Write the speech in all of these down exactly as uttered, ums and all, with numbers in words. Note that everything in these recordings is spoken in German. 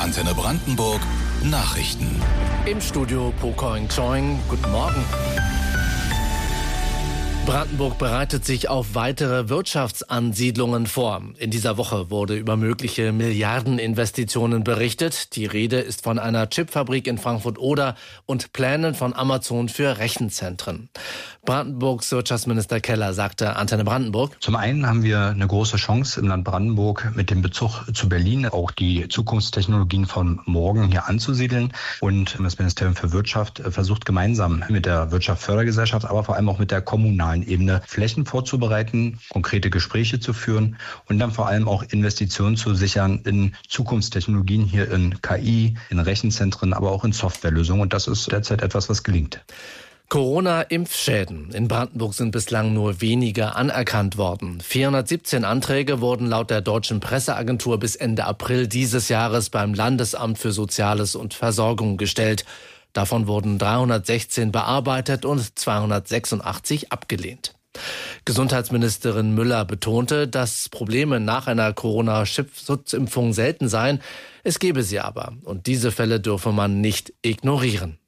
Antenne Brandenburg Nachrichten. Im Studio Pokoing Choing. Guten Morgen. Brandenburg bereitet sich auf weitere Wirtschaftsansiedlungen vor. In dieser Woche wurde über mögliche Milliardeninvestitionen berichtet. Die Rede ist von einer Chipfabrik in Frankfurt-Oder und Plänen von Amazon für Rechenzentren. Brandenburgs Wirtschaftsminister Keller sagte Antenne Brandenburg: Zum einen haben wir eine große Chance im Land Brandenburg mit dem Bezug zu Berlin auch die Zukunftstechnologien von morgen hier anzusiedeln. Und das Ministerium für Wirtschaft versucht gemeinsam mit der Wirtschaftsfördergesellschaft, aber vor allem auch mit der kommunalen Ebene Flächen vorzubereiten, konkrete Gespräche zu führen und dann vor allem auch Investitionen zu sichern in Zukunftstechnologien hier in K I, in Rechenzentren, aber auch in Softwarelösungen. Und das ist derzeit etwas, was gelingt. Corona-Impfschäden. In Brandenburg sind bislang nur wenige anerkannt worden. vierhundertsiebzehn Anträge wurden laut der Deutschen Presseagentur bis Ende April dieses Jahres beim Landesamt für Soziales und Versorgung gestellt. Davon wurden dreihundertsechzehn bearbeitet und zweihundertsechsundachtzig abgelehnt. Gesundheitsministerin Müller betonte, dass Probleme nach einer Corona-Schutzimpfung selten seien. Es gebe sie aber, und diese Fälle dürfe man nicht ignorieren.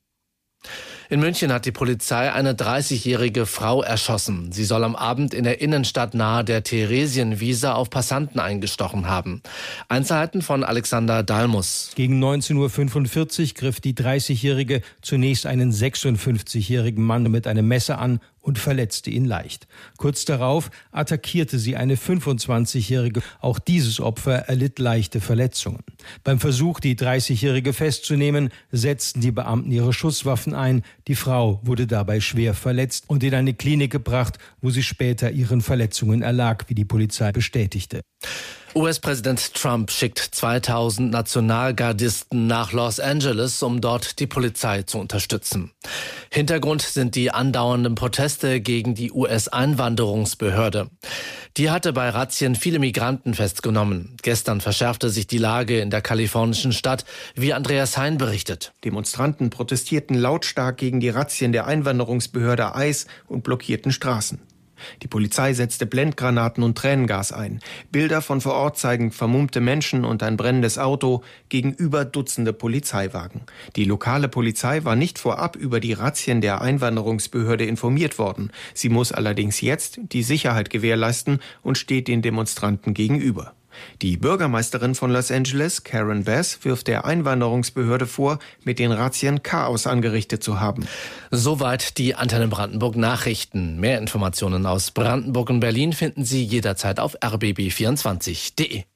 In München hat die Polizei eine dreißigjährige Frau erschossen. Sie soll am Abend in der Innenstadt nahe der Theresienwiese auf Passanten eingestochen haben. Einzelheiten von Alexander Dalmus. Gegen neunzehn Uhr fünfundvierzig griff die dreißigjährige zunächst einen sechsundfünfzigjährigen Mann mit einem Messer an und verletzte ihn leicht. Kurz darauf attackierte sie eine fünfundzwanzigjährige. Auch dieses Opfer erlitt leichte Verletzungen. Beim Versuch, die dreißigjährige festzunehmen, setzten die Beamten ihre Schusswaffen ein. Die Frau wurde dabei schwer verletzt und in eine Klinik gebracht, wo sie später ihren Verletzungen erlag, wie die Polizei bestätigte. U S-Präsident Trump schickt zweitausend Nationalgardisten nach Los Angeles, um dort die Polizei zu unterstützen. Hintergrund sind die andauernden Proteste gegen die U S-Einwanderungsbehörde. Die hatte bei Razzien viele Migranten festgenommen. Gestern verschärfte sich die Lage in der kalifornischen Stadt, wie Andreas Hein berichtet. Demonstranten protestierten lautstark gegen die Razzien der Einwanderungsbehörde ICE und blockierten Straßen. Die Polizei setzte Blendgranaten und Tränengas ein. Bilder von vor Ort zeigen vermummte Menschen und ein brennendes Auto gegenüber Dutzende Polizeiwagen. Die lokale Polizei war nicht vorab über die Razzien der Einwanderungsbehörde informiert worden. Sie muss allerdings jetzt die Sicherheit gewährleisten und steht den Demonstranten gegenüber. Die Bürgermeisterin von Los Angeles, Karen Bass, wirft der Einwanderungsbehörde vor, mit den Razzien Chaos angerichtet zu haben. Soweit die Antenne Brandenburg Nachrichten. Mehr Informationen aus Brandenburg und Berlin finden Sie jederzeit auf r b b vierundzwanzig punkt d e.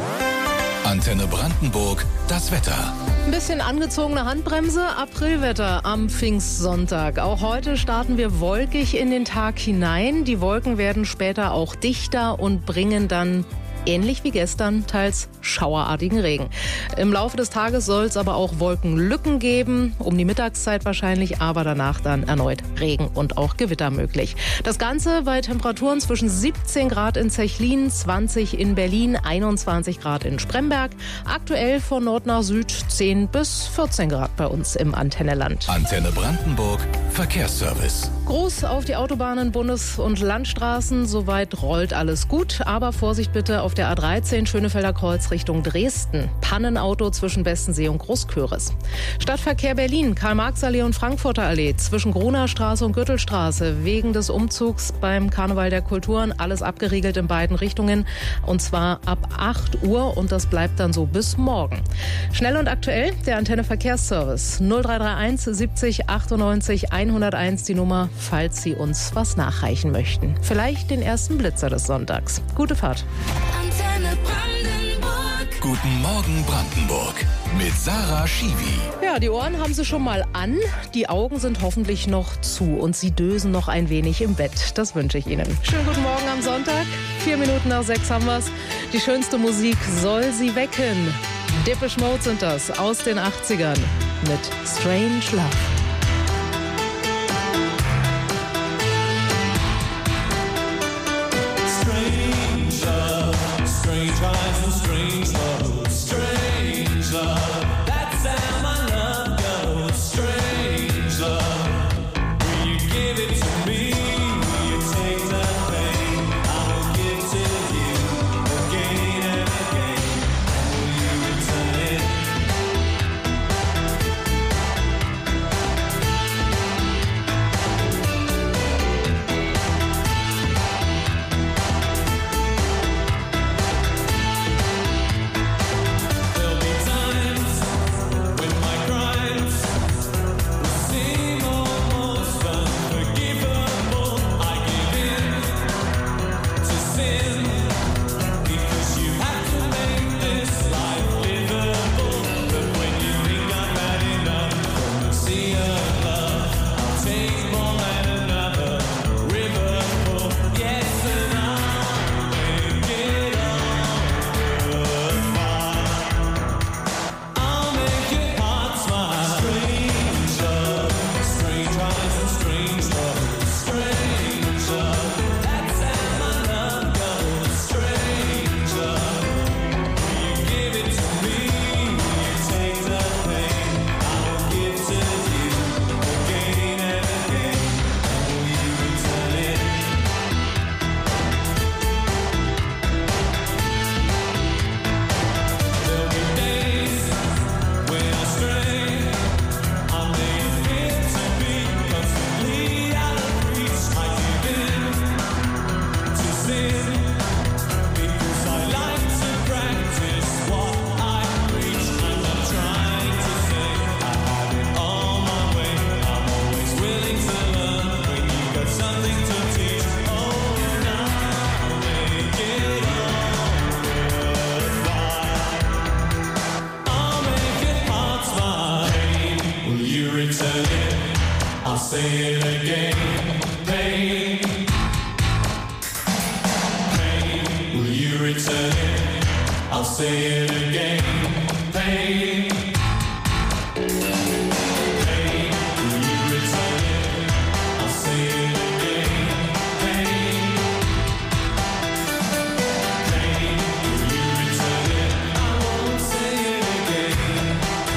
Antenne Brandenburg, das Wetter. Ein bisschen angezogene Handbremse, Aprilwetter am Pfingstsonntag. Auch heute starten wir wolkig in den Tag hinein. Die Wolken werden später auch dichter und bringen dann ähnlich wie gestern, teils schauerartigen Regen. Im Laufe des Tages soll es aber auch Wolkenlücken geben, um die Mittagszeit wahrscheinlich, aber danach dann erneut Regen und auch Gewitter möglich. Das Ganze bei Temperaturen zwischen siebzehn Grad in Zechlin, zwanzig in Berlin, einundzwanzig Grad in Spremberg. Aktuell von Nord nach Süd zehn bis vierzehn Grad bei uns im Antenneland. Antenne Brandenburg, Verkehrsservice. Gruß auf die Autobahnen, Bundes- und Landstraßen. Soweit rollt alles gut, aber Vorsicht bitte auf der A dreizehn Schönefelder Kreuz Richtung Dresden. Pannenauto zwischen Bestensee und Großköris. Stadtverkehr Berlin, Karl-Marx-Allee und Frankfurter Allee. Zwischen Grunerstraße und Gürtelstraße. Wegen des Umzugs beim Karneval der Kulturen alles abgeriegelt in beiden Richtungen. Und zwar ab acht Uhr und das bleibt dann so bis morgen. Schnell und aktuell der Antenne Verkehrsservice. null drei drei eins siebzig achtundneunzig hunderteins die Nummer, falls Sie uns was nachreichen möchten. Vielleicht den ersten Blitzer des Sonntags. Gute Fahrt. Antenne Brandenburg. Guten Morgen Brandenburg mit Sarah Schiwi. Ja, die Ohren haben Sie schon mal an. Die Augen sind hoffentlich noch zu und Sie dösen noch ein wenig im Bett. Das wünsche ich Ihnen. Schönen guten Morgen am Sonntag. Vier Minuten nach sechs haben wir's. Die schönste Musik soll Sie wecken. Depeche Mode sind das aus den achtzigern mit Strange Love. Strange eyes and strange love, strange love. That's how my love goes, strange love. Will you give it to me? Will you take the pain? I will give to you again and again. Will you return it? say it again. Pain, pain, will you return it? I'll say it again. Pain, pain, will you return it? I'll say it again. Pain, pain, will you return it? I won't say it again.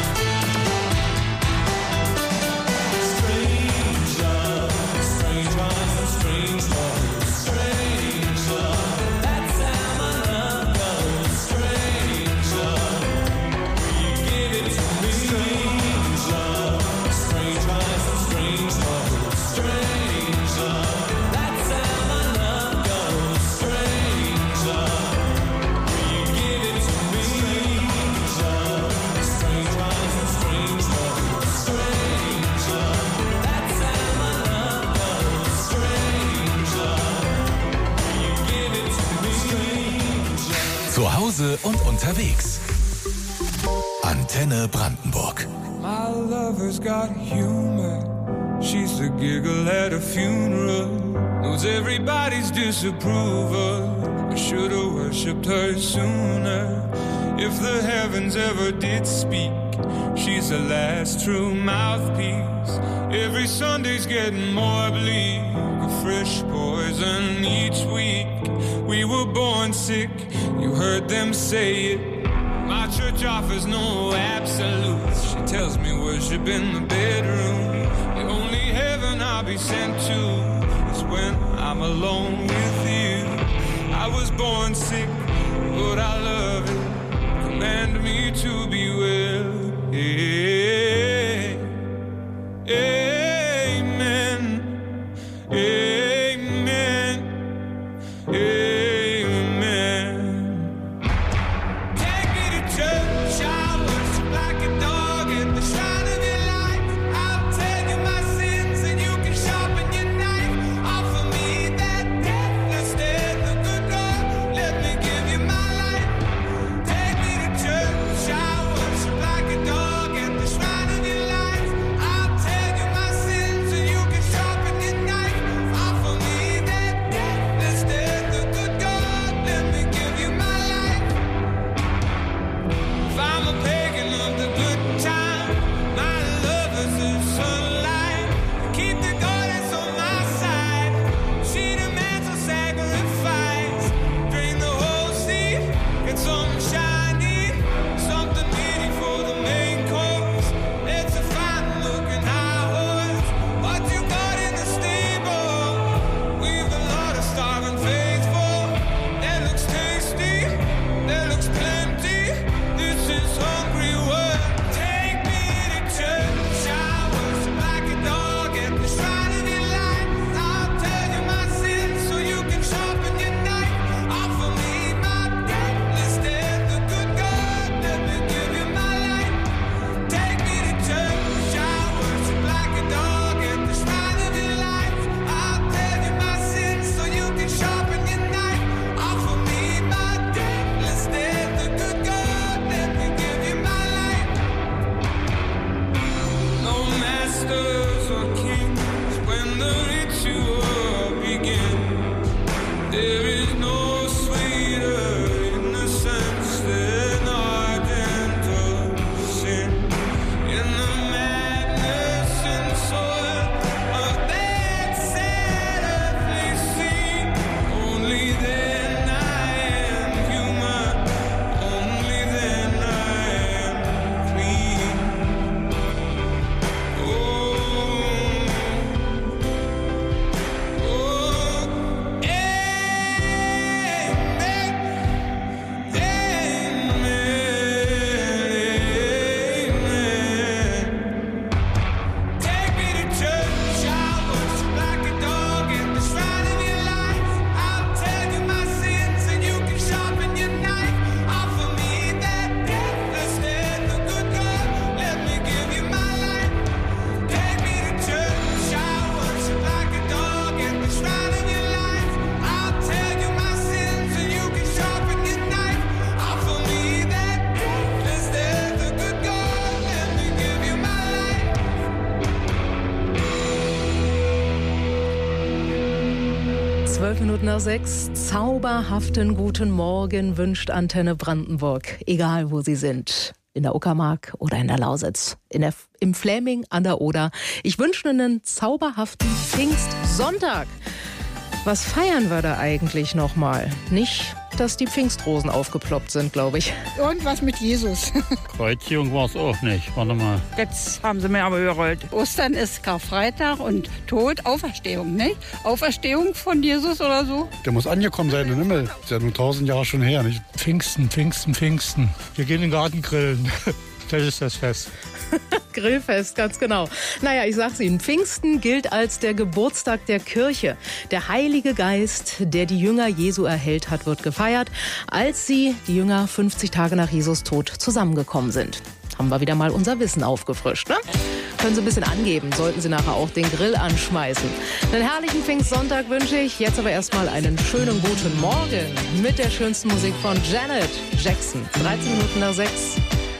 Strange love, strange love, strange love, strange love. That's how my love goes. Strange love, will you give it to me? Strange love, strange love, strange love, strange love. That's how my love goes. Strange love, will you give it to me? Strange love, strange love, strange love, strange love. That's how my love goes. Strange love, will you give it to me? Strange love. Zu Hause und unterwegs. Antenne Brandenburg. My lover's got humor. She's the giggle at a funeral. Knows everybody's disapproval. I should've worshipped her sooner. If the heavens ever did speak, she's the last true mouthpiece. Every Sunday's getting more bleak. A fresh poison each week. We were born sick, you heard them say it. My church offers no absolutes. She tells me worship in the bedroom. The only heaven I'll be sent to is when I'm alone with you. I was born sick, but I love it. Command me to be well. Yeah. Amen. Amen. Amen. Take me to church, I worship like a dog at the shrine of your life. I'll tell you my sins and you can sharpen your knife. Offer me that death instead of the good Lord. Let me give you my life. Take me to church, I worship Minuten nach sechs. Zauberhaften guten Morgen wünscht Antenne Brandenburg. Egal, wo Sie sind. In der Uckermark oder in der Lausitz. In der, im Fläming an der Oder. Ich wünsche einen zauberhaften Pfingstsonntag. Was feiern wir da eigentlich nochmal? Nicht, dass die Pfingstrosen aufgeploppt sind, glaube ich. Irgendwas mit Jesus. Kreuzigung war es auch nicht. Warte mal. Jetzt haben sie mir aber überrollt. Ostern ist Karfreitag und Tod, Auferstehung, nicht? Auferstehung von Jesus oder so? Der muss angekommen sein im Himmel. Ist ja nun tausend Jahre schon her, nicht? Pfingsten, Pfingsten, Pfingsten. Wir gehen in den Garten grillen. Das ist das Fest. Grillfest, ganz genau. Naja, ich sag's Ihnen, Pfingsten gilt als der Geburtstag der Kirche. Der Heilige Geist, der die Jünger Jesu erhellt hat, wird gefeiert, als sie, die Jünger, fünfzig Tage nach Jesus Tod zusammengekommen sind. Haben wir wieder mal unser Wissen aufgefrischt, ne? Können Sie ein bisschen angeben, sollten Sie nachher auch den Grill anschmeißen. Einen herrlichen Pfingstsonntag wünsche ich. Jetzt aber erstmal einen schönen guten Morgen mit der schönsten Musik von Janet Jackson. dreizehn Minuten nach sechs.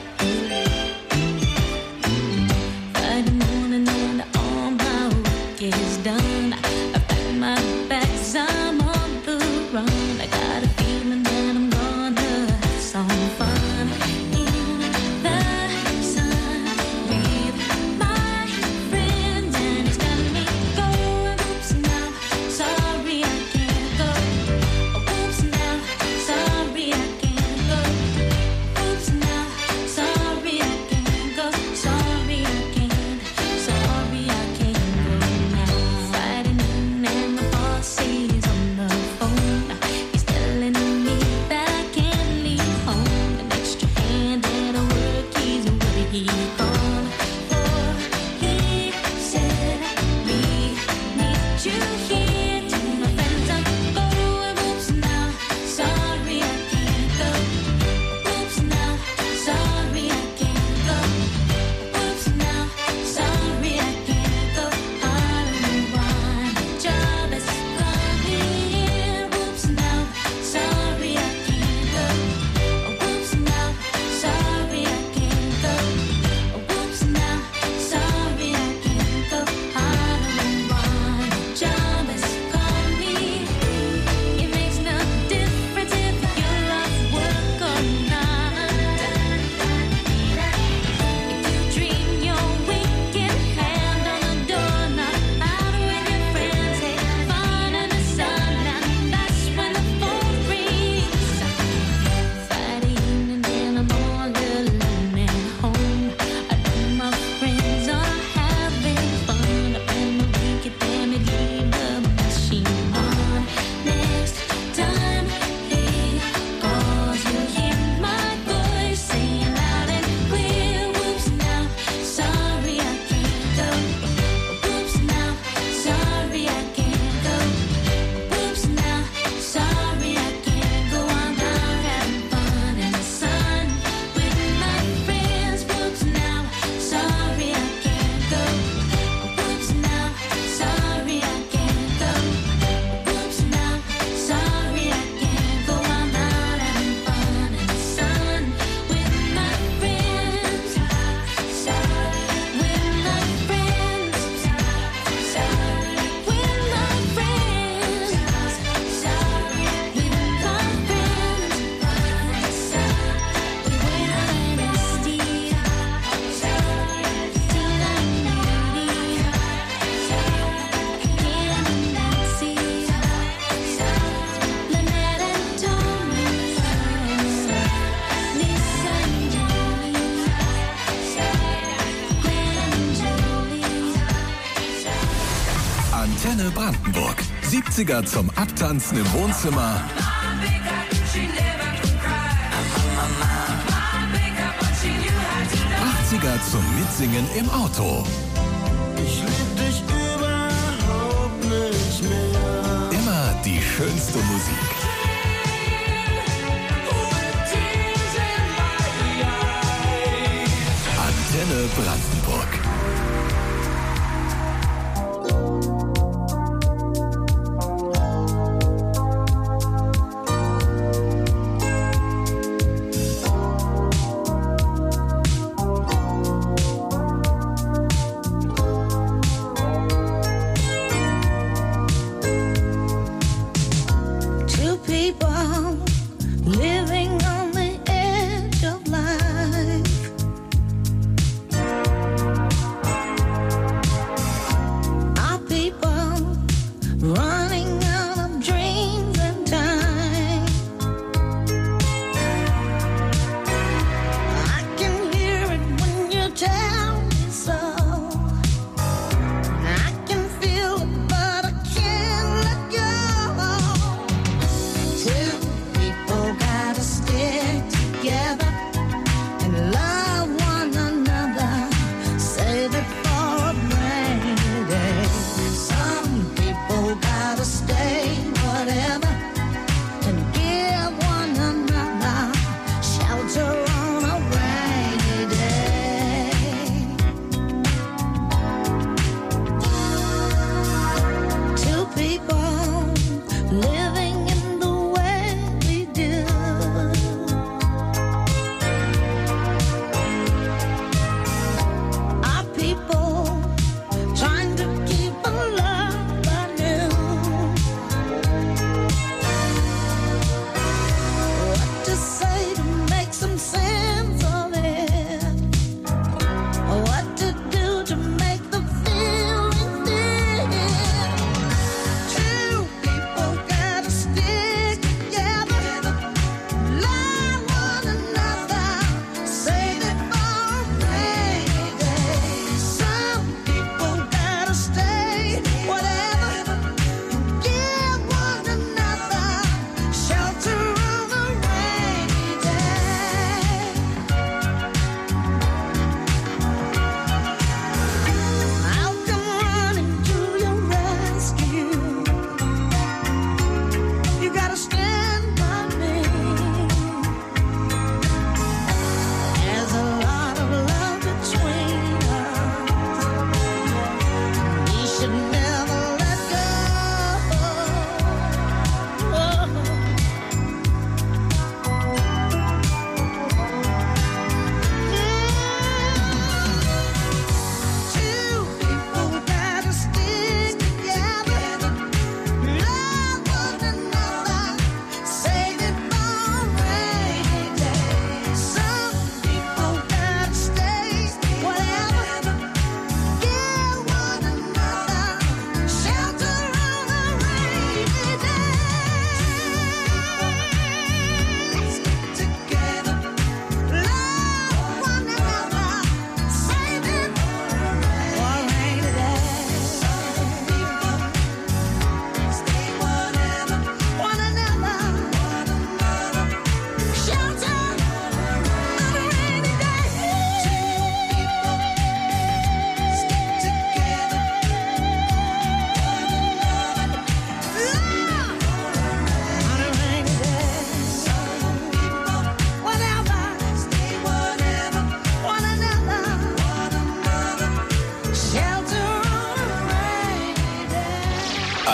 Antenne Brandenburg. siebziger zum Abtanzen im Wohnzimmer. achtziger zum Mitsingen im Auto. Ich lieb dich überhaupt nicht mehr. Immer die schönste Musik. Antenne Brandenburg.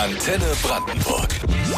Antenne Brandenburg.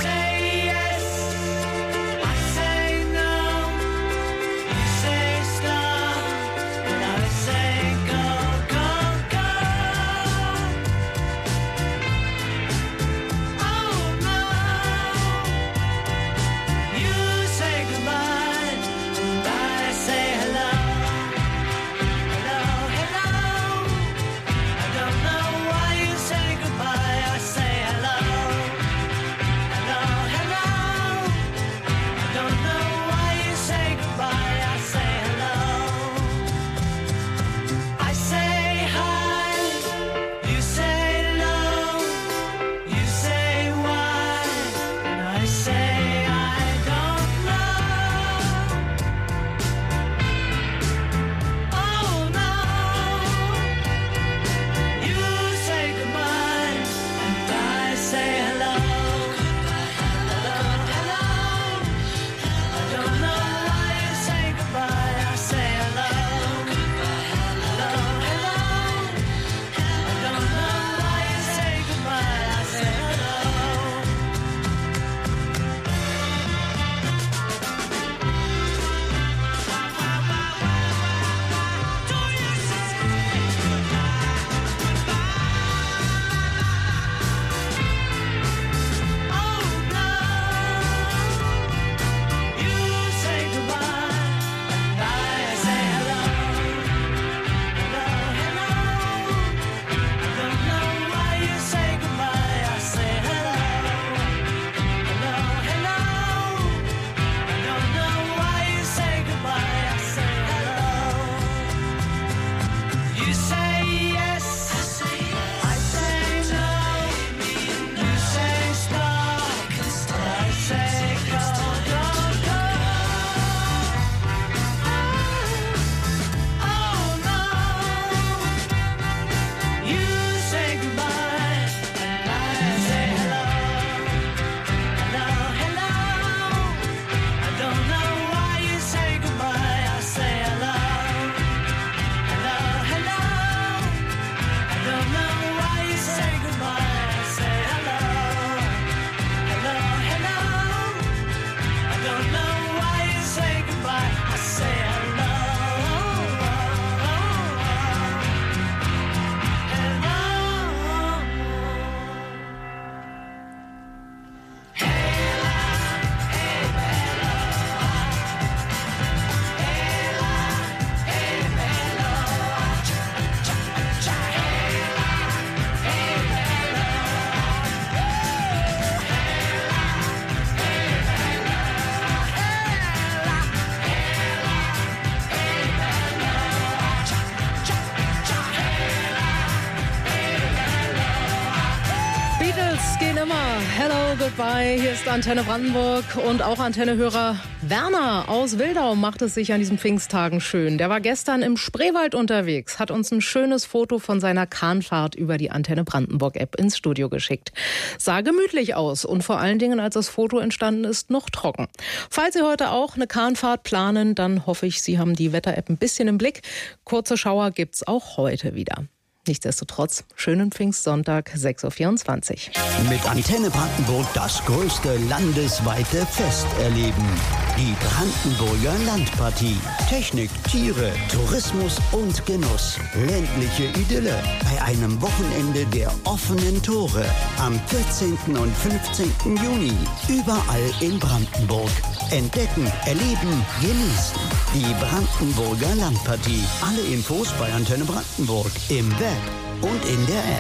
Hello, goodbye. Hier ist Antenne Brandenburg und auch Antenne-Hörer Werner aus Wildau macht es sich an diesen Pfingsttagen schön. Der war gestern im Spreewald unterwegs, hat uns ein schönes Foto von seiner Kahnfahrt über die Antenne Brandenburg-App ins Studio geschickt. Sah gemütlich aus und vor allen Dingen, als das Foto entstanden ist, noch trocken. Falls Sie heute auch eine Kahnfahrt planen, dann hoffe ich, Sie haben die Wetter-App ein bisschen im Blick. Kurze Schauer gibt's auch heute wieder. Nichtsdestotrotz, schönen Pfingstsonntag, sechs Uhr vierundzwanzig. Mit Antenne Brandenburg das größte landesweite Fest erleben. Die Brandenburger Landpartie. Technik, Tiere, Tourismus und Genuss. Ländliche Idylle bei einem Wochenende der offenen Tore. Am vierzehnten und fünfzehnten Juni. Überall in Brandenburg. Entdecken, erleben, genießen. Die Brandenburger Landpartie. Alle Infos bei Antenne Brandenburg. Im Web und in der App.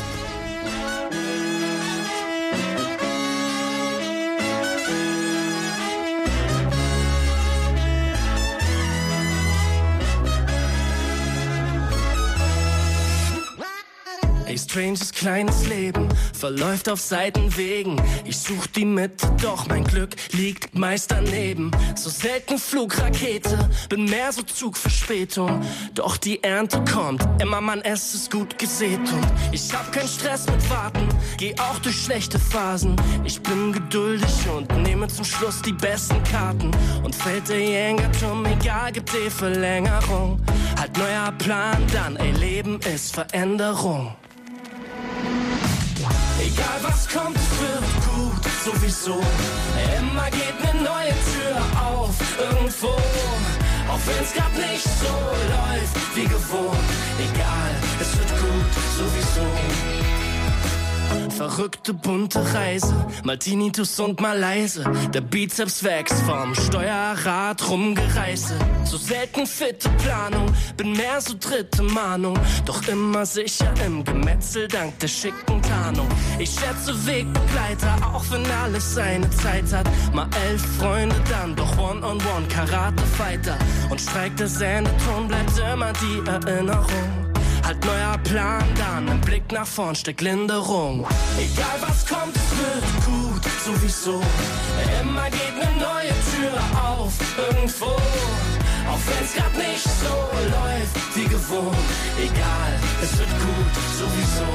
Ey, stranges kleines Leben verläuft auf Seitenwegen. Ich such die Mitte, doch mein Glück liegt meist daneben. So selten Flugrakete, bin mehr so Zugverspätung. Doch die Ernte kommt, immer Mann, es ist gut gesät. Und ich hab keinen Stress mit Warten, geh auch durch schlechte Phasen. Ich bin geduldig und nehme zum Schluss die besten Karten. Und fällt der Jenga-Turm, egal, gibt die Verlängerung. Halt neuer Plan dann, ey, Leben ist Veränderung. Egal was kommt, es wird gut, sowieso. Immer geht eine neue Tür auf, irgendwo. Auch wenn's grad nicht so läuft wie gewohnt. Egal, es wird gut, sowieso. Verrückte bunte Reise, mal Tinnitus und mal leise. Der Bizeps wächst vom Steuerrad rumgereise. So selten fitte Planung, bin mehr so dritte Mahnung. Doch immer sicher im Gemetzel dank der schicken Tarnung. Ich schätze Wegbegleiter, auch wenn alles seine Zeit hat. Mal elf Freunde, dann doch One-on-One Karate-Fighter. Und Streik der Sendeton bleibt immer die Erinnerung. Halt neuer Plan, dann ein Blick nach vorn, steckt Linderung. Egal was kommt, es wird gut, sowieso. Immer geht eine neue Tür auf, irgendwo. Auch wenn's grad nicht so läuft wie gewohnt. Egal, es wird gut, sowieso.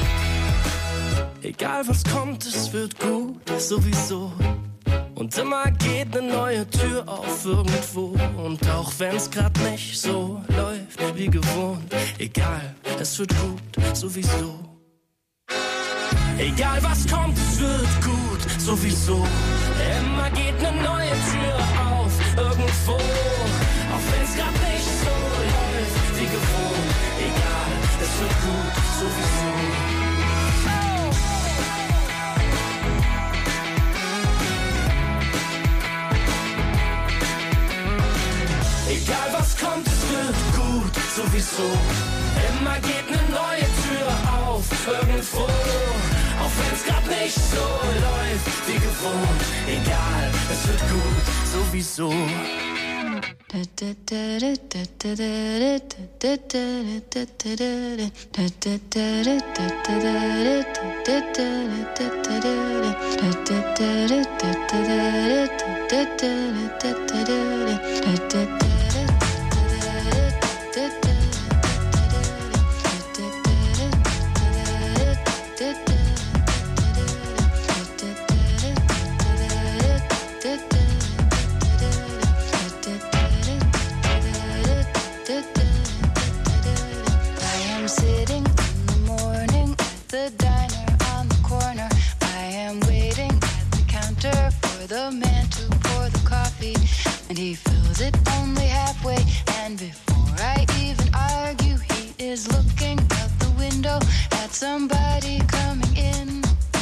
Egal was kommt, es wird gut, sowieso. Und immer geht eine neue Tür auf irgendwo. Und auch wenn's grad nicht so läuft wie gewohnt. Egal, es wird gut, sowieso. Egal was kommt, es wird gut, sowieso. Immer geht eine neue Tür auf irgendwo. Auch wenn's grad nicht so läuft wie gewohnt. Egal, es wird gut, sowieso. Egal was kommt, es wird gut, sowieso. Immer geht eine neue Tür auf, irgendwo. Auch wenn's grad nicht so läuft wie gewohnt. Egal, es wird gut, sowieso. The man to pour the coffee, and he fills it only halfway. And before I even argue, he is looking out the window at somebody coming in.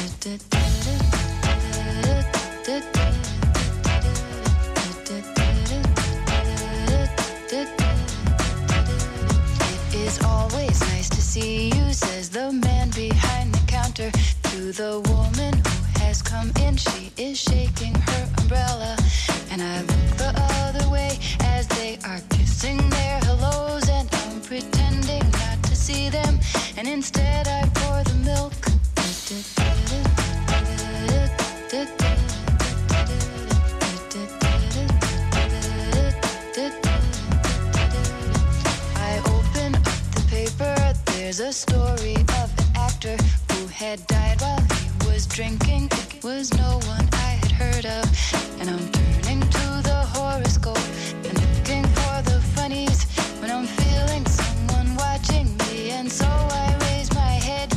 It is always nice to see you, says the man behind the counter to the woman who has come in. She is shaking her umbrella, and I look the other way as they are kissing their hellos, and I'm pretending not to see them, and instead I pour the milk. I open up the paper, there's a story of an actor who had died while he was drinking. It was no one I had heard of, and I'm turning to the horoscope and looking for the funnies when I'm feeling someone watching me, and so I raise my head.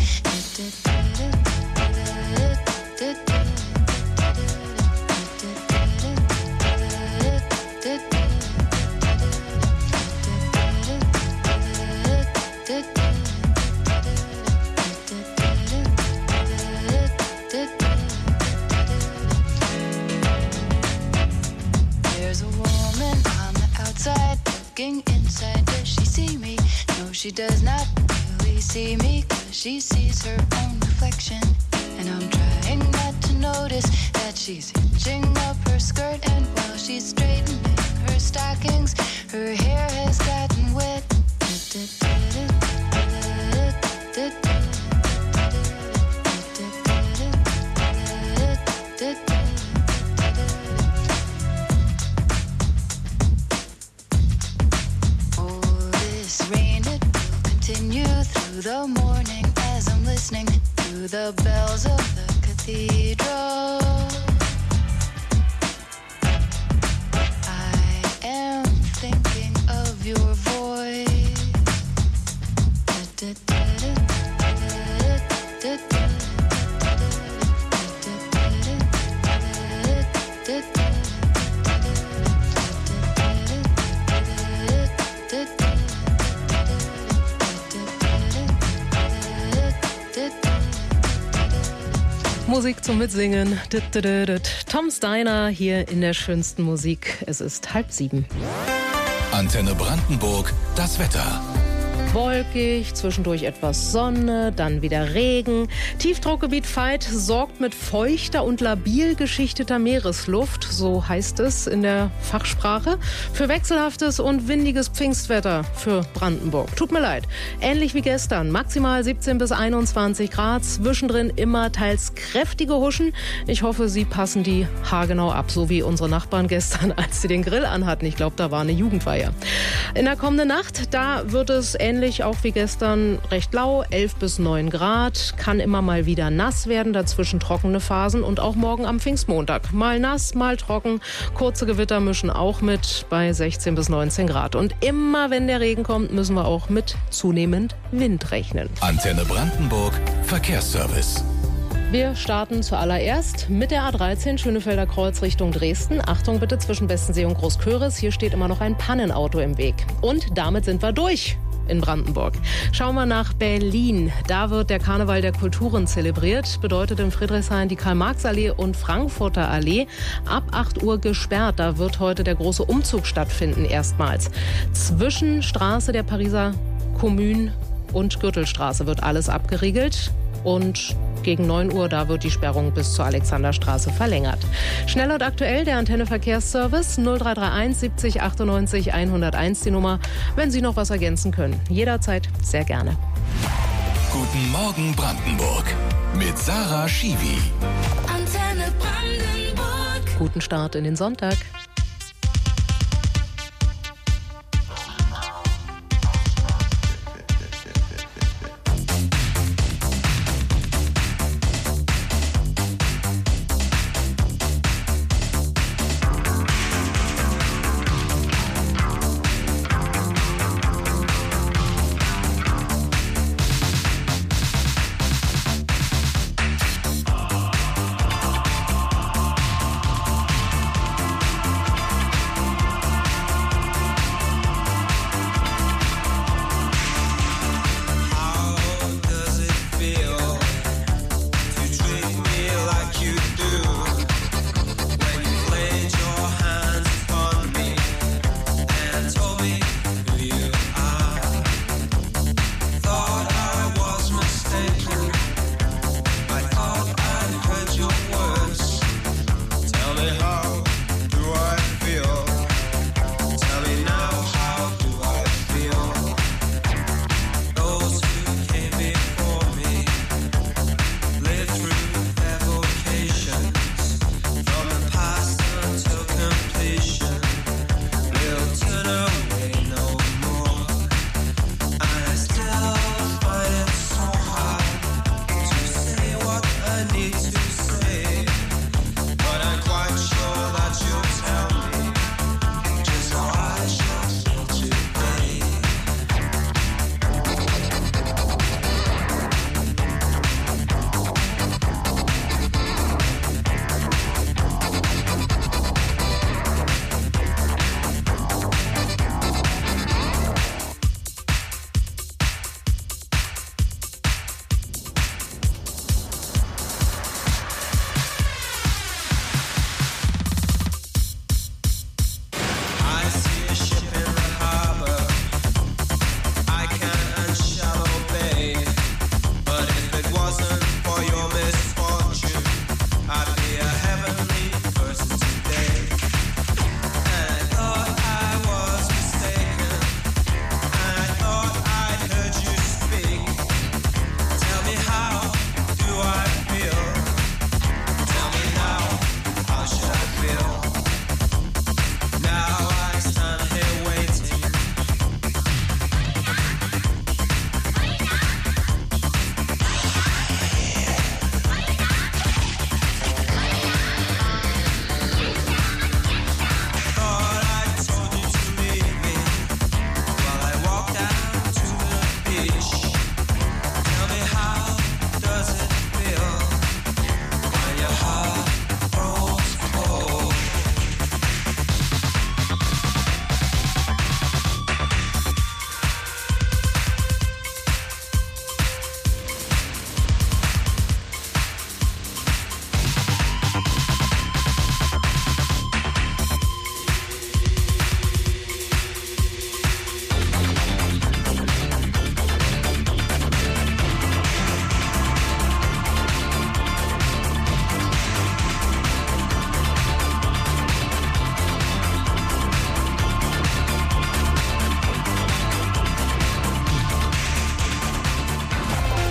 There's a woman on the outside looking inside. Does she see me? No, she does not really see me, 'cause she sees her own reflection. And I'm trying not to notice that she's hitching up her skirt, and while she's straightening her stockings, her hair has gotten wet. Oh, this rain, it will continue through the morning as I'm listening to the bells of the cathedral. I am thinking of your voice. Musik zum Mitsingen. Tom Steiner hier in der schönsten Musik. Es ist halb sieben. Antenne Brandenburg, das Wetter. Wolkig, zwischendurch etwas Sonne, dann wieder Regen. Tiefdruckgebiet Veit sorgt mit feuchter und labil geschichteter Meeresluft, so heißt es in der Fachsprache, für wechselhaftes und windiges Pfingstwetter für Brandenburg. Tut mir leid. Ähnlich wie gestern, maximal siebzehn bis einundzwanzig Grad, zwischendrin immer teils kräftige Huschen. Ich hoffe, Sie passen die haargenau ab, so wie unsere Nachbarn gestern, als sie den Grill anhatten. Ich glaube, da war eine Jugendfeier. In der kommenden Nacht, da wird es ähnlich auch wie gestern recht lau, elf bis neun Grad, kann immer mal wieder nass werden, dazwischen trockene Phasen und auch morgen am Pfingstmontag. Mal nass, mal trocken, kurze Gewitter mischen auch mit bei sechzehn bis neunzehn Grad. Und immer wenn der Regen kommt, müssen wir auch mit zunehmend Wind rechnen. Antenne Brandenburg, Verkehrsservice. Wir starten zuallererst mit der A dreizehn Schönefelder Kreuz Richtung Dresden. Achtung bitte zwischen Bestensee und Großköris, hier steht immer noch ein Pannenauto im Weg. Und damit sind wir durch in Brandenburg. Schauen wir nach Berlin. Da wird der Karneval der Kulturen zelebriert. Bedeutet in Friedrichshain die Karl-Marx-Allee und Frankfurter Allee ab acht Uhr gesperrt. Da wird heute der große Umzug stattfinden erstmals. Zwischen Straße der Pariser Kommune und Gürtelstraße wird alles abgeriegelt. Und gegen neun Uhr, da wird die Sperrung bis zur Alexanderstraße verlängert. Schnell und aktuell der Antenne Verkehrsservice null drei drei eins siebzig achtundneunzig hunderteins die Nummer, wenn Sie noch was ergänzen können. Jederzeit sehr gerne. Guten Morgen Brandenburg mit Sarah Schiwi. Antenne Brandenburg. Guten Start in den Sonntag.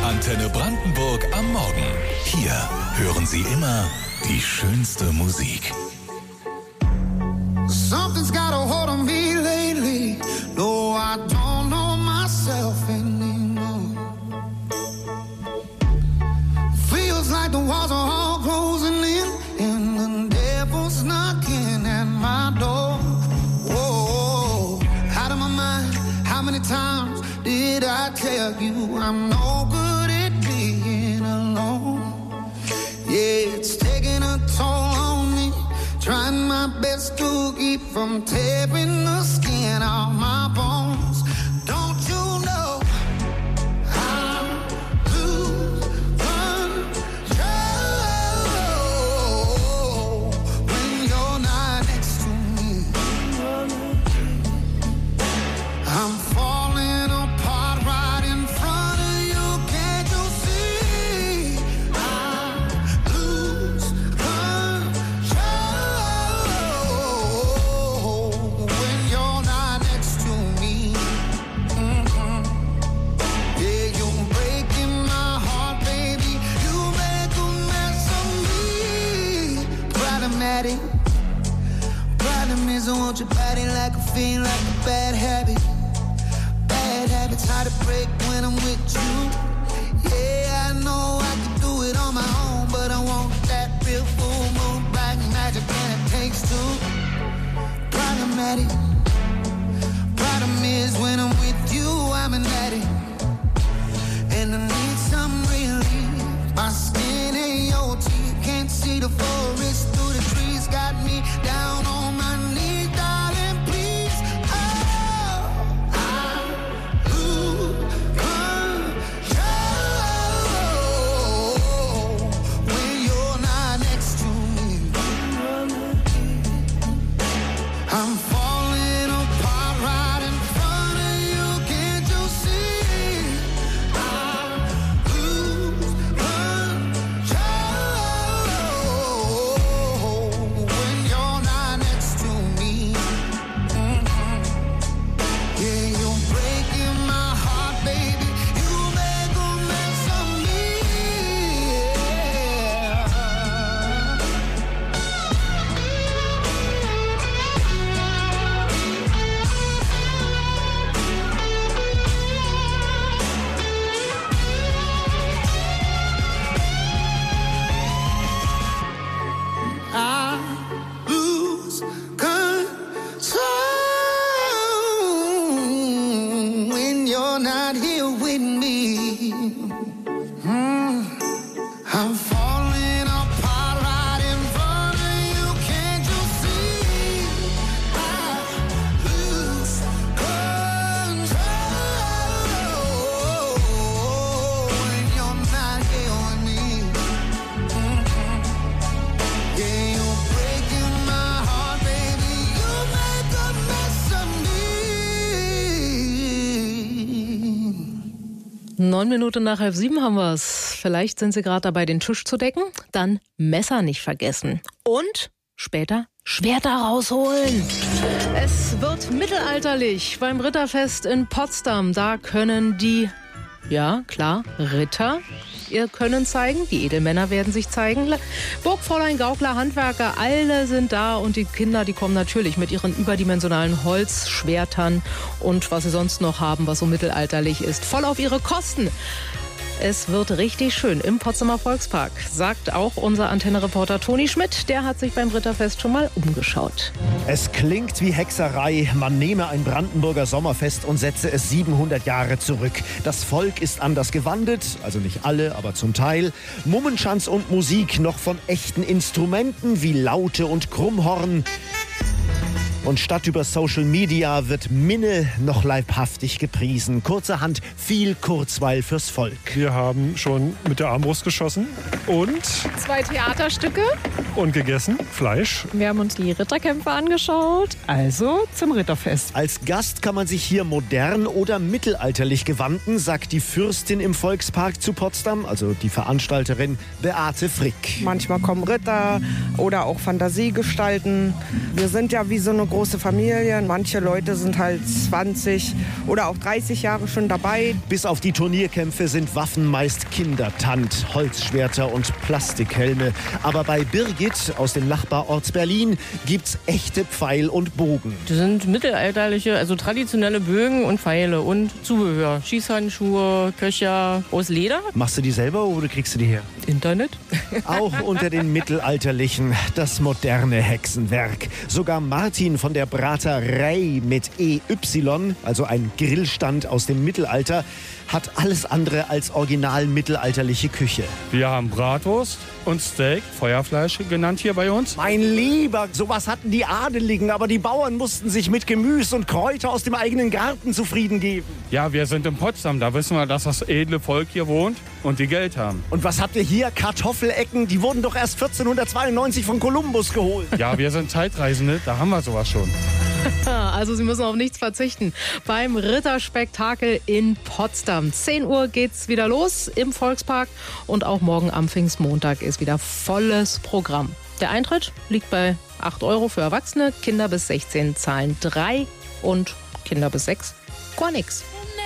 Antenne Brandenburg am Morgen. Hier hören Sie immer die schönste Musik. Something's got a hold on me lately. No, I don't know myself anymore. Feels like the walls are all closing in, and the devil's knocking at my door. Whoa, out of my mind. How many times did I tell you I'm no good at being alone? Yeah, it's taking a toll on me. Trying my best to keep from tearing the skin off my bones. Don't you know I lose control when you're not next to me? I'm falling apart right in front of you. Can't you see? I lose control when you're not next to me. Mhm. Yeah, you're breaking my heart, baby. You make a mess of me. Problematic. Problem is I want your body like a fiend, like a bad habit. Bad habits hard to break when I'm with you. Yeah, I know I could do it on my own, but I want that real full moon black magic, and it takes two. Problematic. Problem is when I'm with you, I'm an addict, and I need some relief. My skin ain't your teeth, can't see the forest through the trees. Got me down on my knees, darling, please. Oh, I lose control when you're not next to me. I'm falling apart right in front of you. Can't you see? I lose control when you're not next to me. Mhm. Yeah, you're breaking my heart, baby. You make a mess of me. I lose control when you're not here with me. Mm. I'm falling apart right in front of you. Can't you see? I lose control when you're not here with me. Mhm. Yeah, you're breaking my heart, baby. You make a mess of me. Neun Minuten nach halb sieben haben wir es. Vielleicht sind Sie gerade dabei, den Tisch zu decken. Dann Messer nicht vergessen. Und später Schwerter rausholen. Es wird mittelalterlich beim Ritterfest in Potsdam. Da können die, ja klar, Ritter ihr Können zeigen. Die Edelmänner werden sich zeigen. Burgfräulein, Gaukler, Handwerker, alle sind da. Und die Kinder, die kommen natürlich mit ihren überdimensionalen Holzschwertern und was sie sonst noch haben, was so mittelalterlich ist, voll auf ihre Kosten. Es wird richtig schön im Potsdamer Volkspark, sagt auch unser Antenne-Reporter Toni Schmidt. Der hat sich beim Ritterfest schon mal umgeschaut. Es klingt wie Hexerei. Man nehme ein Brandenburger Sommerfest und setze es siebenhundert Jahre zurück. Das Volk ist anders gewandelt, also nicht alle, aber zum Teil. Mummenschanz und Musik noch von echten Instrumenten wie Laute und Krummhorn. Und statt über Social Media wird Minne noch leibhaftig gepriesen. Kurzerhand viel Kurzweil fürs Volk. Wir haben schon mit der Armbrust geschossen und zwei Theaterstücke und gegessen, Fleisch. Wir haben uns die Ritterkämpfe angeschaut, also zum Ritterfest. Als Gast kann man sich hier modern oder mittelalterlich gewanden, sagt die Fürstin im Volkspark zu Potsdam, also die Veranstalterin Beate Frick. Manchmal kommen Ritter oder auch Fantasiegestalten. Wir sind ja wie so eine große große Familien. Manche Leute sind halt zwanzig oder auch dreißig Jahre schon dabei. Bis auf die Turnierkämpfe sind Waffen meist Kindertand, Holzschwerter und Plastikhelme. Aber bei Birgit aus dem Nachbarort Berlin gibt's echte Pfeil und Bogen. Das sind mittelalterliche, also traditionelle Bögen und Pfeile und Zubehör. Schießhandschuhe, Köcher aus Leder. Machst du die selber oder kriegst du die her? Internet. Auch unter den Mittelalterlichen das moderne Hexenwerk. Sogar Martin von der Braterei mit E Y, also ein Grillstand aus dem Mittelalter, hat alles andere als original mittelalterliche Küche. Wir haben Bratwurst und Steak, Feuerfleisch genannt hier bei uns. Mein Lieber, sowas hatten die Adeligen, aber die Bauern mussten sich mit Gemüse und Kräuter aus dem eigenen Garten zufrieden geben. Ja, wir sind in Potsdam, da wissen wir, dass das edle Volk hier wohnt und die Geld haben. Und was habt ihr hier? Kartoffelecken, die wurden doch erst vierzehnhundertzweiundneunzig von Kolumbus geholt. Ja, wir sind Zeitreisende, da haben wir sowas schon. Also Sie müssen auf nichts verzichten beim Ritterspektakel in Potsdam. zehn Uhr geht's wieder los im Volkspark und auch morgen am Pfingstmontag ist wieder volles Programm. Der Eintritt liegt bei acht Euro für Erwachsene, Kinder bis sechzehn zahlen drei und Kinder bis sechs gar nichts.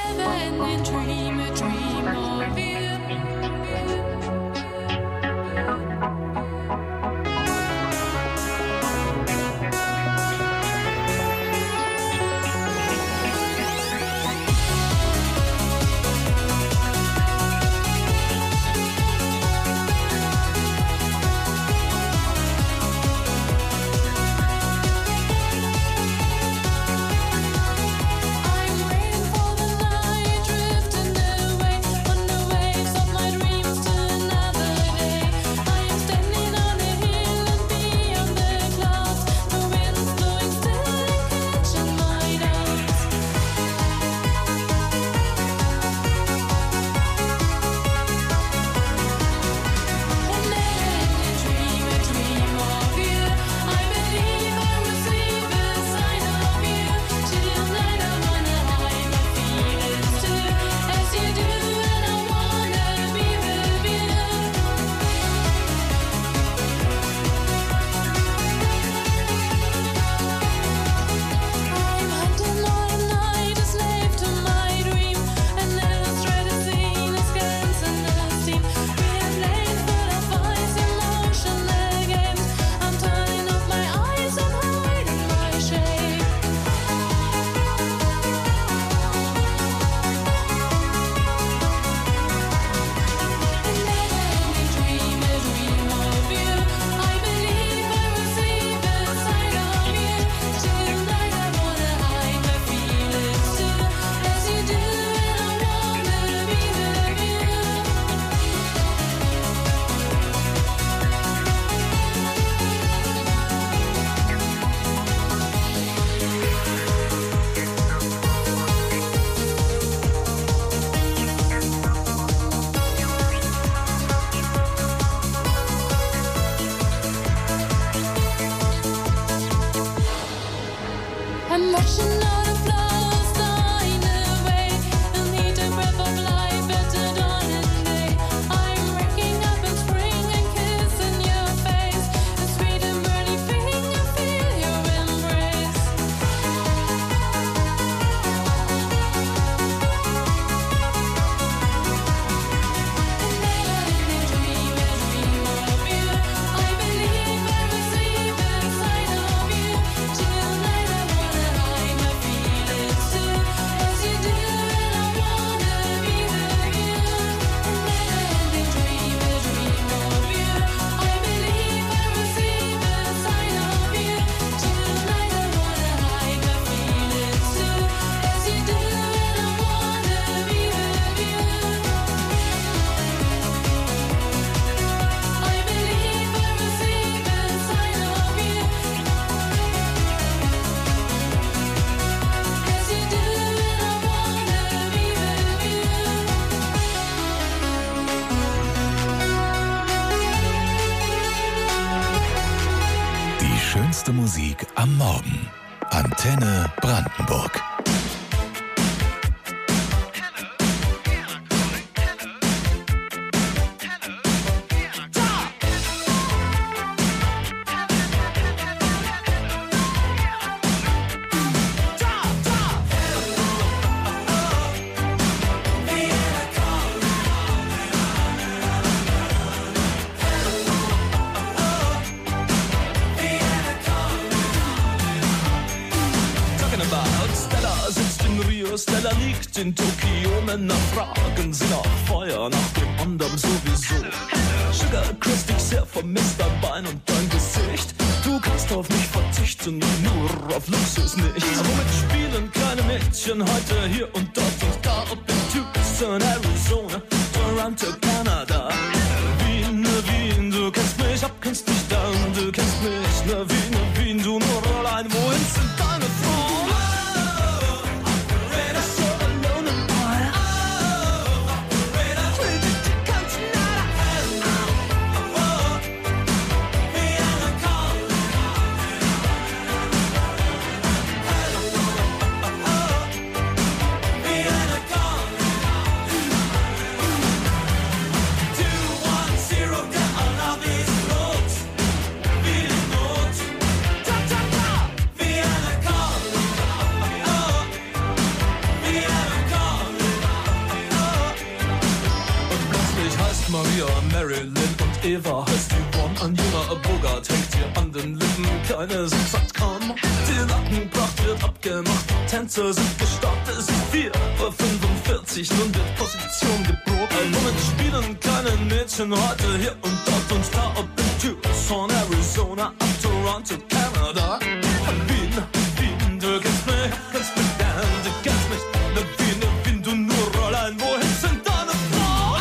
Schönste Musik am Morgen. Antenne Brandenburg. Distrikt in Tokio. Männer fragen sie nach Feuer, nach dem anderen sowieso. Sugar küsst dich sehr, vermisst dein Bein und dein Gesicht. Du kannst auf mich verzichten, nur auf Luxus nicht. Womit spielen kleine Mädchen heute hier und dort und da? Ob in Tucson, Arizona, Toronto, Kanada. Wien, ne Wien, du kennst mich, ab kennst dich dann. Du kennst mich, ne Wien, ne Wien, du nur allein. Wohin sind deine Frauen? Maria, Marilyn und Eva heißt die One. Ein junger Bogart hängt hier an den Lippen, keine sind satt kaum. Die Lackenpracht wird abgemacht, Tänzer sind gestartet. Es ist vier Uhr fünfundvierzig, nun wird Position geprobt. Womit spielen kleine Mädchen heute hier und dort und da? Ob in Tucson, Arizona, ab Toronto, Kanada. Wien, Wien, du kennst mich, kennst mich gern, du kennst mich. Ne Wien, ne Wien, du nur allein, wohin sind deine Frauen?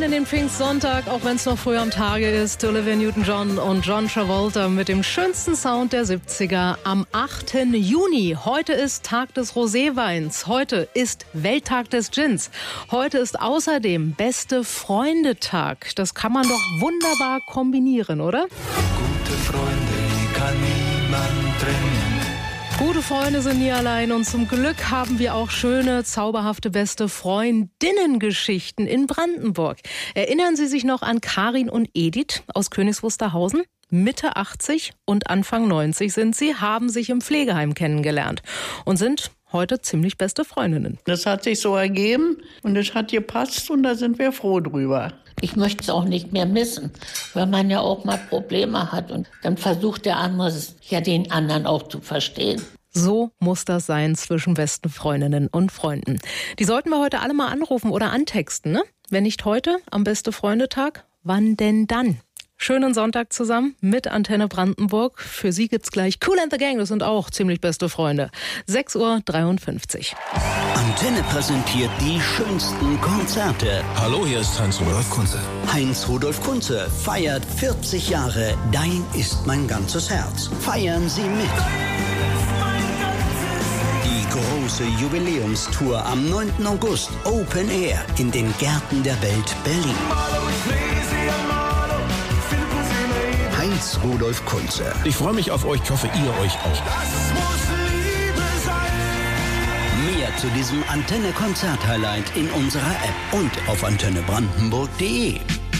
in den Pfingstsonntag, auch wenn es noch früh am Tage ist. Olivia Newton-John und John Travolta mit dem schönsten Sound der siebziger am achten Juni. Heute ist Tag des Roséweins. Heute ist Welttag des Gins. Heute ist außerdem Beste-Freunde-Tag. Das kann man doch wunderbar kombinieren, oder? Gute Freunde kann niemand trennen. Gute Freunde sind nie allein und zum Glück haben wir auch schöne, zauberhafte beste Freundinnen-Geschichten in Brandenburg. Erinnern Sie sich noch an Karin und Edith aus Königs Wusterhausen? Mitte achtzig und Anfang neunzig sind sie, haben sich im Pflegeheim kennengelernt und sind heute ziemlich beste Freundinnen. Das hat sich so ergeben und es hat gepasst und da sind wir froh drüber. Ich möchte es auch nicht mehr missen, weil man ja auch mal Probleme hat und dann versucht der andere ja den anderen auch zu verstehen. So muss das sein zwischen besten Freundinnen und Freunden. Die sollten wir heute alle mal anrufen oder antexten, ne? Wenn nicht heute am Beste-Freunde-Tag, wann denn dann? Schönen Sonntag zusammen mit Antenne Brandenburg. Für Sie gibt's gleich Kool and the Gang, das sind auch ziemlich beste Freunde. sechs Uhr dreiundfünfzig. Antenne präsentiert die schönsten Konzerte. Hallo, hier ist Heinz-Rudolf Kunze. Heinz-Rudolf Kunze feiert vierzig Jahre Dein ist mein ganzes Herz. Feiern Sie mit. Die große Jubiläumstour am neunten August Open Air in den Gärten der Welt Berlin. Heinz-Rudolf Kunze. Ich freue mich auf euch, ich hoffe, ihr euch auch. Mehr zu diesem Antenne-Konzert-Highlight in unserer App und auf antenne brandenburg punkt de.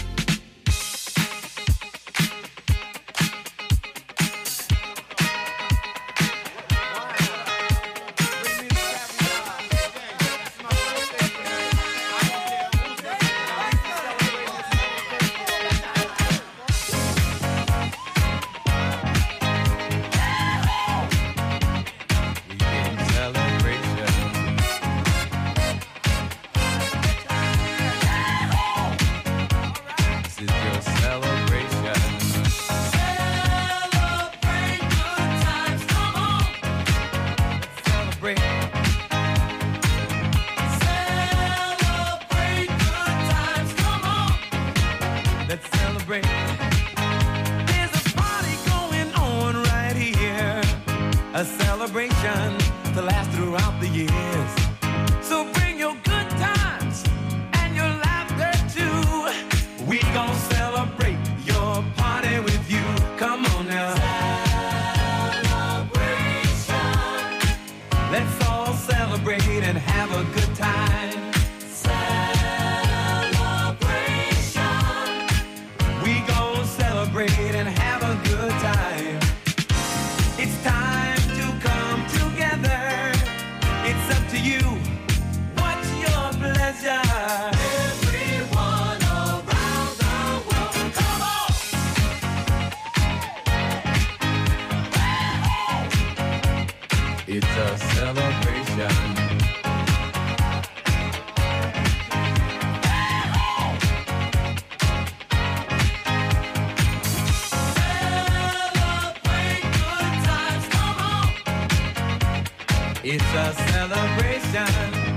It's a celebration.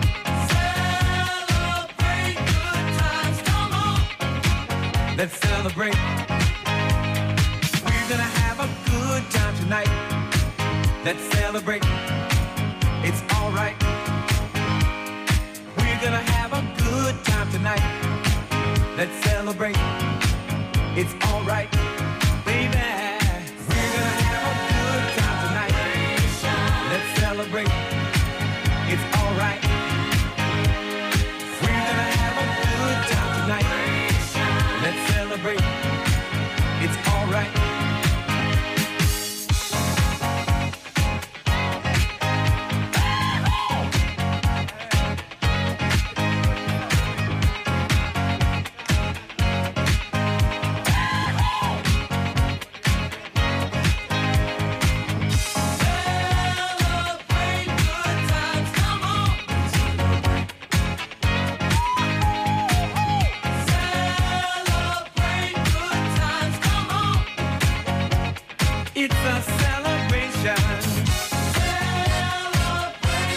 Celebrate good times, come on. Let's celebrate. We're gonna have a good time tonight. Let's celebrate. It's alright. We're gonna have a good time tonight. Let's celebrate. It's alright, baby. We're gonna have a good time tonight. Let's celebrate. It's alright. We're gonna have a good time tonight. Let's celebrate. It's alright.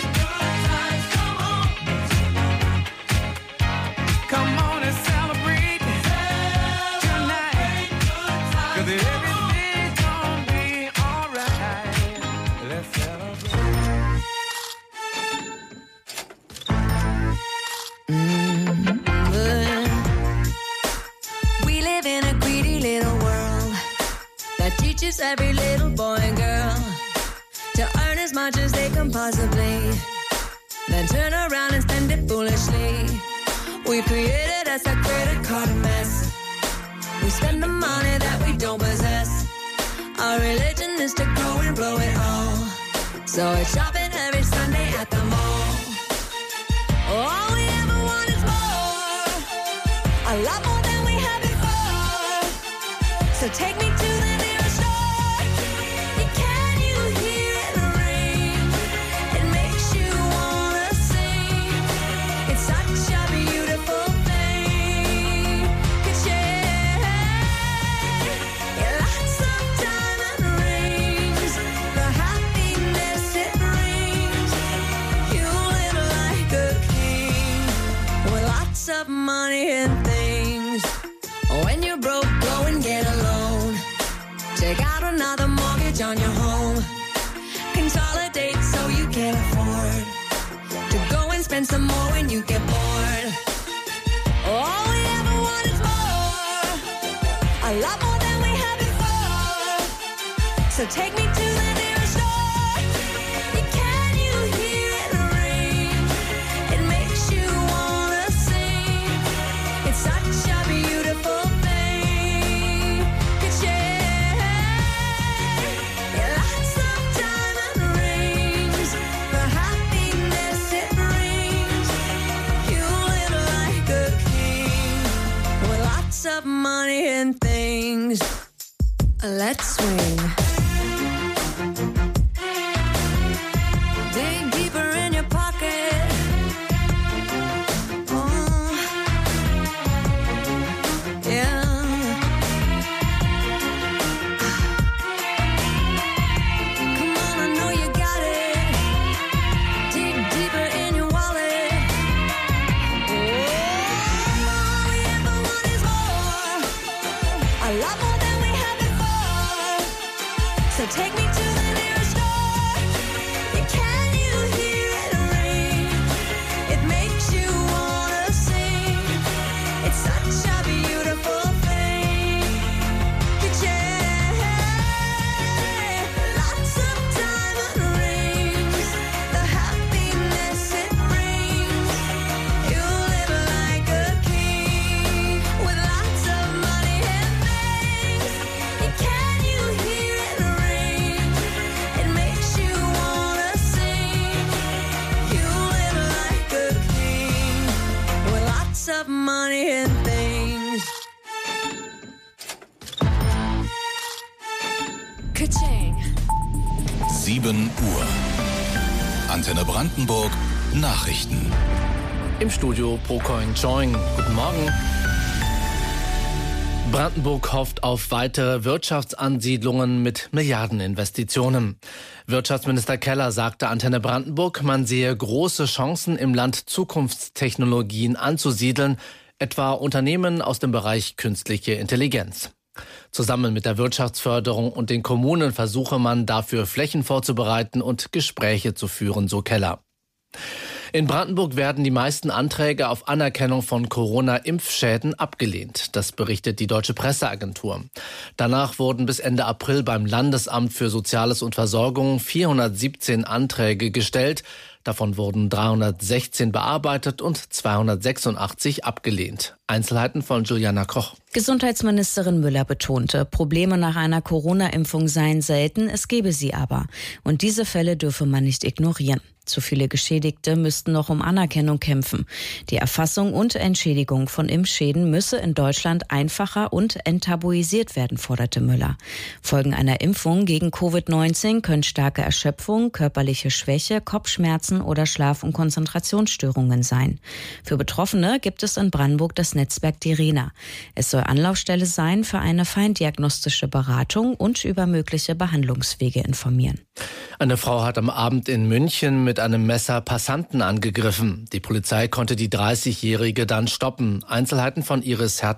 Come on and celebrate. much as they can possibly, then turn around and spend it foolishly. We created us a credit card mess. We spend the money that we don't possess. Our religion is to grow and blow it all. So it's shopping every Sunday at the mall. All we ever want is more, a lot more than we had before. So take me to the nearest store. Can you hear it ring? It makes you wanna sing. It's such a beautiful thing. Could share lots of diamond rings, the happiness it brings. You live like a king with lots of money and things. When you're broke, go and get a loan. Take out another mortgage on your home. Consolidate so you can afford to go and spend some more when you get bored. All we ever want is more, a lot more than we had before. So take me to the nearest store. Can you hear it ring? It makes you wanna sing. It's such a beautiful thing. Could share lots of diamond rings, the happiness it brings. You live like a king with lots of money and things. Let's swing. Dig deeper in your pocket. Oh, yeah. Come on, I know you got it. Dig deeper in your wallet. Oh, all we ever want is more, a lot more than we had before. So take me to the nearest store. Can you hear it ring? It makes you wanna sing. It's such a beautiful thing. Could share lots of diamond rings, the happiness it brings. You live like a king with lots of money and things. Can you hear it ring? It makes you wanna sing. You live like a king with lots of money and things. Ka-ching. sieben Uhr. Antenne Brandenburg. Nachrichten. Im Studio Procoin Joing. Guten Morgen. Brandenburg hofft auf weitere Wirtschaftsansiedlungen mit Milliardeninvestitionen. Wirtschaftsminister Keller sagte Antenne Brandenburg, man sehe große Chancen im Land Zukunftstechnologien anzusiedeln, etwa Unternehmen aus dem Bereich künstliche Intelligenz. Zusammen mit der Wirtschaftsförderung und den Kommunen versuche man dafür Flächen vorzubereiten und Gespräche zu führen, so Keller. In Brandenburg werden die meisten Anträge auf Anerkennung von Corona-Impfschäden abgelehnt. Das berichtet die Deutsche Presseagentur. Danach wurden bis Ende April beim Landesamt für Soziales und Versorgung vierhundertsiebzehn Anträge gestellt. Davon wurden dreihundertsechzehn bearbeitet und zweihundertsechsundachtzig abgelehnt. Einzelheiten von Juliana Koch. Gesundheitsministerin Müller betonte, Probleme nach einer Corona-Impfung seien selten, es gebe sie aber. Und diese Fälle dürfe man nicht ignorieren. Zu viele Geschädigte müssten noch um Anerkennung kämpfen. Die Erfassung und Entschädigung von Impfschäden müsse in Deutschland einfacher und enttabuisiert werden, forderte Müller. Folgen einer Impfung gegen Covid neunzehn können starke Erschöpfung, körperliche Schwäche, Kopfschmerzen oder Schlaf- und Konzentrationsstörungen sein. Für Betroffene gibt es in Brandenburg das Netzwerk Direna. Es soll Anlaufstelle sein für eine feindiagnostische Beratung und über mögliche Behandlungswege informieren. Eine Frau hat am Abend in München mit einem Messer Passanten angegriffen. Die Polizei konnte die dreißigjährige dann stoppen. Einzelheiten von Iris Hertle.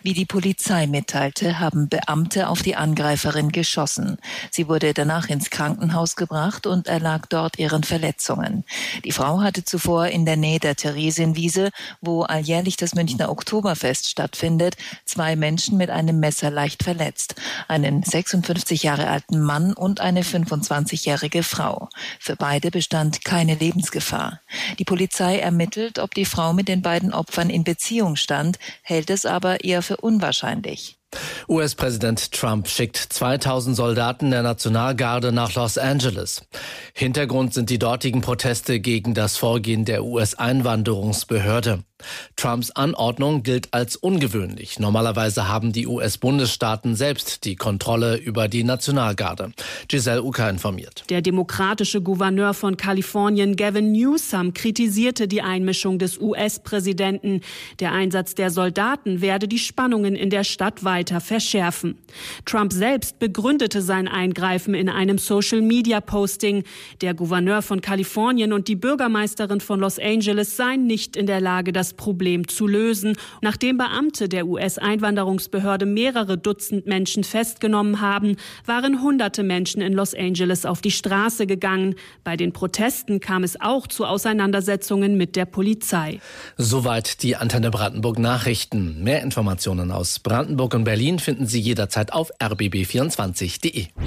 Wie die Polizei mitteilte, haben Beamte auf die Angreiferin geschossen. Sie wurde danach ins Krankenhaus gebracht und erlag dort ihren Verletzungen. Die Frau hatte zuvor in der Nähe der Theresienwiese, wo alljährlich das Münchner Oktoberfest stattfindet, zwei Menschen mit einem Messer leicht verletzt. Einen sechsundfünfzig Jahre alten Mann und eine fünfundzwanzigjährige Frau. Für beide bestand keine Lebensgefahr. Die Polizei ermittelt, ob die Frau mit den beiden Opfern in Beziehung stand, hält es aber eher für unwahrscheinlich. U S-Präsident Trump schickt zweitausend Soldaten der Nationalgarde nach Los Angeles. Hintergrund sind die dortigen Proteste gegen das Vorgehen der U S-Einwanderungsbehörde. Trumps Anordnung gilt als ungewöhnlich. Normalerweise haben die U S-Bundesstaaten selbst die Kontrolle über die Nationalgarde. Giselle Uka informiert. Der demokratische Gouverneur von Kalifornien, Gavin Newsom, kritisierte die Einmischung des U S-Präsidenten. Der Einsatz der Soldaten werde die Spannungen in der Stadt weiter verschärfen. Trump selbst begründete sein Eingreifen in einem Social-Media-Posting. Der Gouverneur von Kalifornien und die Bürgermeisterin von Los Angeles seien nicht in der Lage, das Problem zu lösen. Nachdem Beamte der U S-Einwanderungsbehörde mehrere Dutzend Menschen festgenommen haben, waren hunderte Menschen in Los Angeles auf die Straße gegangen. Bei den Protesten kam es auch zu Auseinandersetzungen mit der Polizei. Soweit die Antenne Brandenburg Nachrichten. Mehr Informationen aus Brandenburg und Berlin finden Sie jederzeit auf r b b vierundzwanzig punkt d e.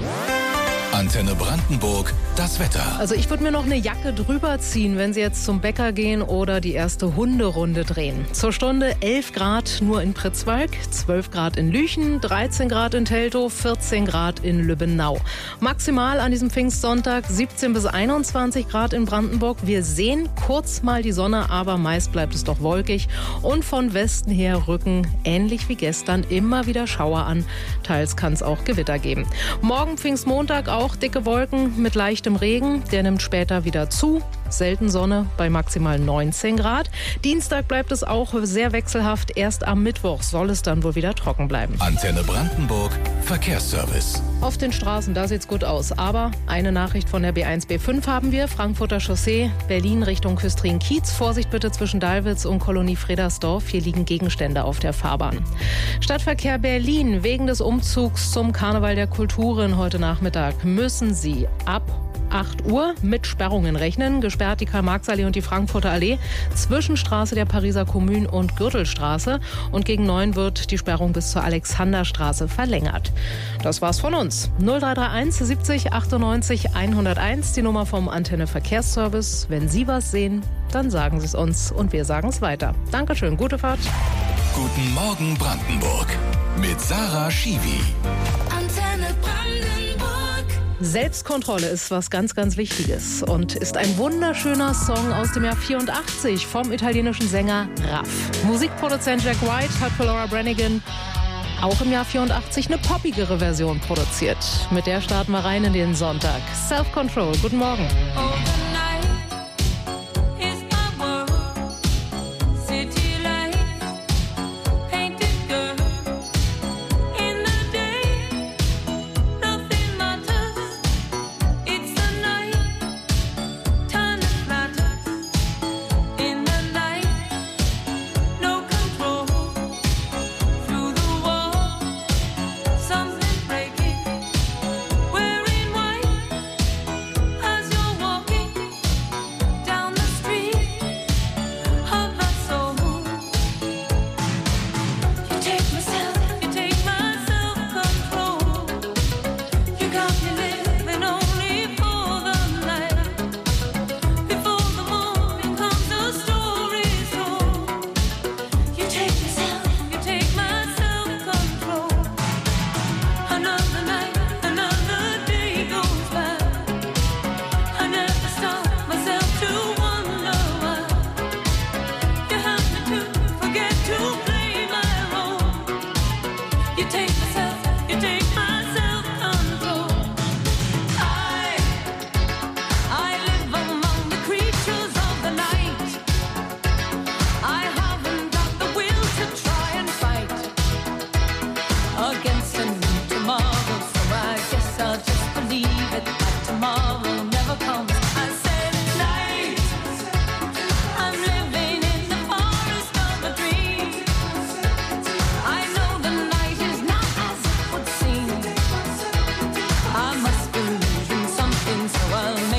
Antenne Brandenburg, das Wetter. Also ich würde mir noch eine Jacke drüber ziehen, wenn Sie jetzt zum Bäcker gehen oder die erste Hunderunde drehen. Zur Stunde elf Grad nur in Pritzwalk, zwölf Grad in Lüchen, dreizehn Grad in Teltow, vierzehn Grad in Lübbenau. Maximal an diesem Pfingstsonntag siebzehn bis einundzwanzig Grad in Brandenburg. Wir sehen kurz mal die Sonne, aber meist bleibt es doch wolkig. Und von Westen her rücken, ähnlich wie gestern, immer wieder Schauer an. Teils kann es auch Gewitter geben. Morgen Pfingstmontag auch. Auch dicke Wolken mit leichtem Regen, der nimmt später wieder zu. Selten Sonne bei maximal neunzehn Grad. Dienstag bleibt es auch sehr wechselhaft. Erst am Mittwoch soll es dann wohl wieder trocken bleiben. Antenne Brandenburg, Verkehrsservice. Auf den Straßen, da sieht's gut aus. Aber eine Nachricht von der B eins B fünf haben wir. Frankfurter Chaussee, Berlin Richtung Küstrin-Kiez. Vorsicht bitte zwischen Dalwitz und Kolonie Fredersdorf. Hier liegen Gegenstände auf der Fahrbahn. Stadtverkehr Berlin. Wegen des Umzugs zum Karneval der Kulturen heute Nachmittag müssen Sie ab acht Uhr mit Sperrungen rechnen. Gesperrt die Karl-Marx-Allee und die Frankfurter Allee, Zwischenstraße der Pariser Kommune und Gürtelstraße. Und gegen neun wird die Sperrung bis zur Alexanderstraße verlängert. Das war's von uns. null drei drei eins siebzig achtundneunzig hunderteins, die Nummer vom Antenne Verkehrsservice. Wenn Sie was sehen, dann sagen Sie es uns und wir sagen es weiter. Dankeschön, gute Fahrt. Guten Morgen Brandenburg mit Sarah Schiwi. Antenne Brandenburg. Selbstkontrolle ist was ganz, ganz Wichtiges und ist ein wunderschöner Song aus dem Jahr vierundachtzig vom italienischen Sänger Raff. Musikproduzent Jack White hat für Laura Branigan auch im Jahr vierundachtzig eine poppigere Version produziert. Mit der starten wir rein in den Sonntag. Self-Control, guten Morgen. Something breaking, wearing white as you're walking.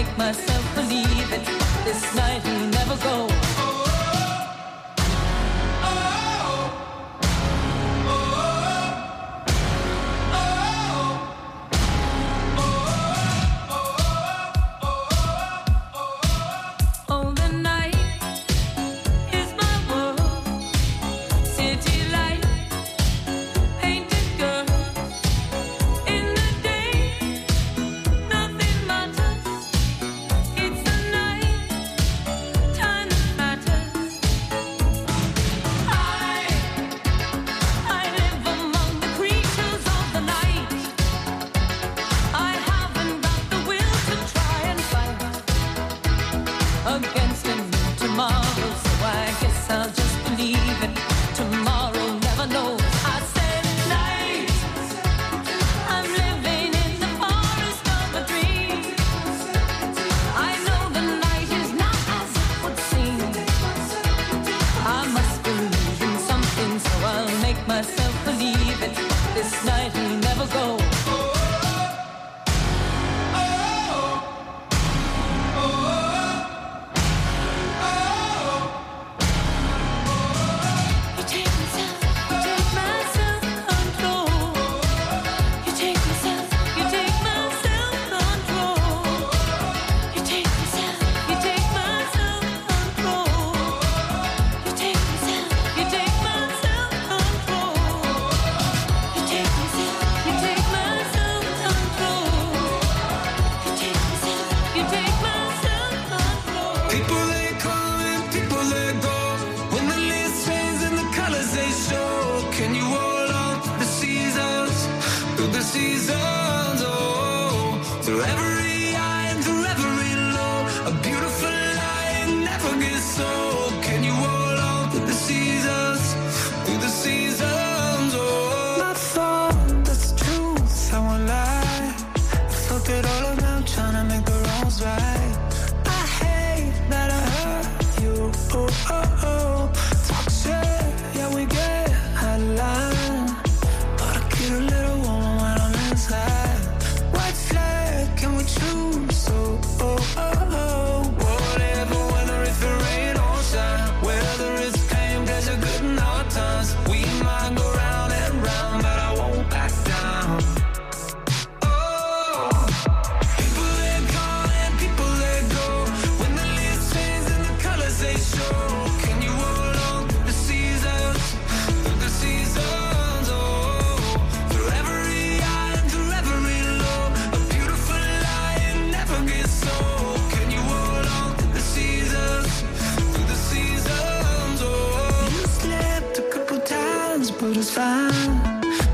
make myself believe it. This night will never go. Trying to make the wrongs right.